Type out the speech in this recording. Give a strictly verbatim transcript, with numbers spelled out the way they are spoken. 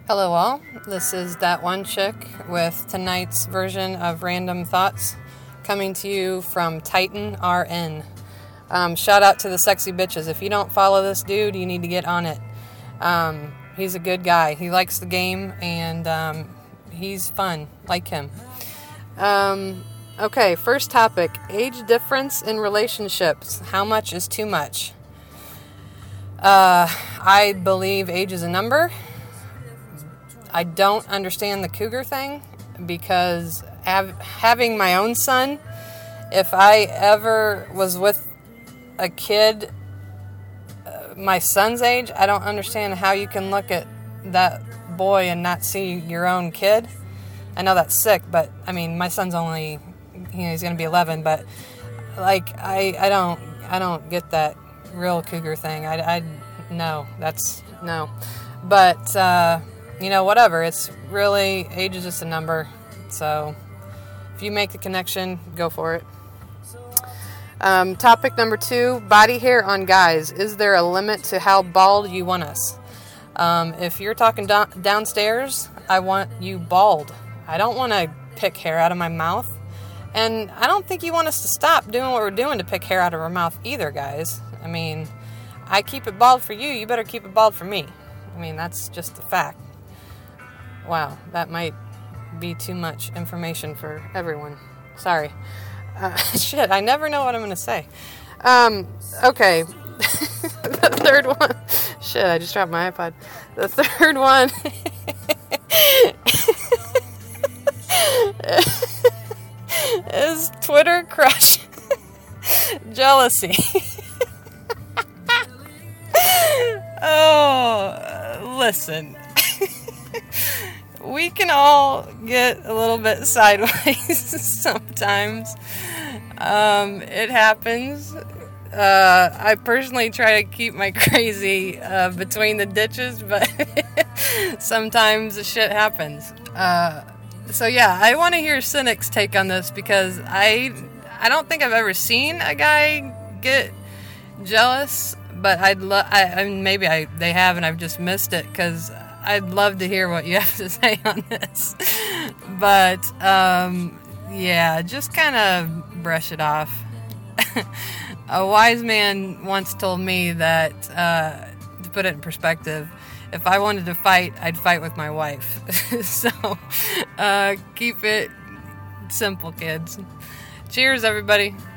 Hello all, this is That One Chick with tonight's version of Random Thoughts coming to you from Titan R N. Um, shout out to the sexy bitches. If you don't follow this dude, you need to get on it. Um, he's a good guy. He likes the game and um, he's fun. Like him. Um, okay, first topic. Age difference in relationships. How much is too much? Uh, I believe age is a number. I don't understand the cougar thing because av- having my own son, if I ever was with a kid uh, my son's age, I don't understand how you can look at that boy and not see your own kid. I know that's sick, but I mean, my son's only, you know, he's going to be eleven, but like, I, I don't, I don't get that real cougar thing. I, I, no, that's, no. But, uh, you know, whatever. It's really, age is just a number. So, if you make the connection, go for it. Um, topic number two, body hair on guys. Is there a limit to how bald you want us? Um, if you're talking do- downstairs, I want you bald. I don't want to pick hair out of my mouth. And I don't think you want us to stop doing what we're doing to pick hair out of our mouth either, guys. I mean, I keep it bald for you. You better keep it bald for me. I mean, that's just the fact. Wow, that might be too much information for everyone. Sorry. Uh, shit, I never know what I'm going to say. Um, okay. The third one. Shit, I just dropped my iPod. The third one is Twitter crush jealousy. Oh, listen. We can all get a little bit sideways sometimes. Um, it happens. Uh, I personally try to keep my crazy uh, between the ditches, but sometimes the shit happens. Uh, so yeah, I want to hear Cynic's take on this because I I don't think I've ever seen a guy get jealous, but I'd love. I, I mean, maybe I they have and I've just missed it because I'd love to hear what you have to say on this. But um, yeah, just kind of brush it off. A wise man once told me that, uh, to put it in perspective, if I wanted to fight, I'd fight with my wife. So, uh, keep it simple, kids. Cheers, everybody.